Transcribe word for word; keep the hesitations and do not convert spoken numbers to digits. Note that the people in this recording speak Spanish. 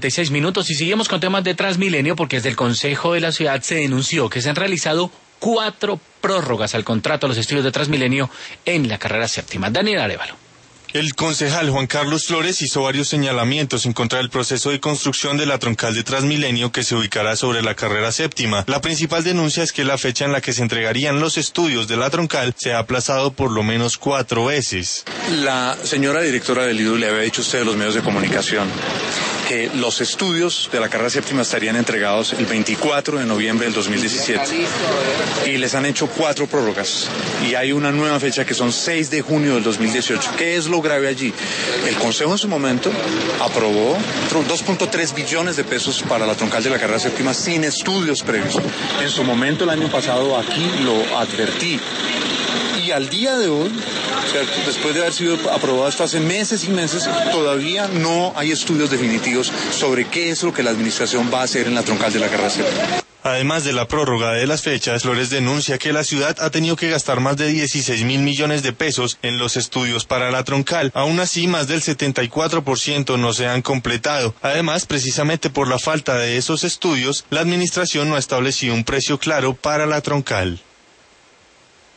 Seis minutos y seguimos con temas de Transmilenio porque desde el Consejo de la Ciudad se denunció que se han realizado cuatro prórrogas al contrato a los estudios de Transmilenio en la carrera séptima. Daniel Arévalo. El concejal Juan Carlos Flores hizo varios señalamientos en contra del proceso de construcción de la troncal de Transmilenio que se ubicará sobre la carrera séptima. La principal denuncia es que la fecha en la que se entregarían los estudios de la troncal se ha aplazado por lo menos cuatro veces. La señora directora del I D U le había dicho a usted de los medios de comunicación que los estudios de la carrera séptima estarían entregados el veinticuatro de noviembre del dos mil diecisiete y les han hecho cuatro prórrogas y hay una nueva fecha que son seis de junio del dos mil dieciocho. ¿Qué es lo grave allí? El Consejo en su momento aprobó dos punto tres billones de pesos para la troncal de la carrera séptima sin estudios previos. En su momento el año pasado aquí lo advertí. Y al día de hoy, ¿cierto?, después de haber sido aprobado esto hace meses y meses, todavía no hay estudios definitivos sobre qué es lo que la administración va a hacer en la troncal de la carrera séptima. Además de la prórroga de las fechas, Flores denuncia que la ciudad ha tenido que gastar más de dieciséis mil millones de pesos en los estudios para la troncal. Aún así, más del setenta y cuatro por ciento no se han completado. Además, precisamente por la falta de esos estudios, la administración no ha establecido un precio claro para la troncal.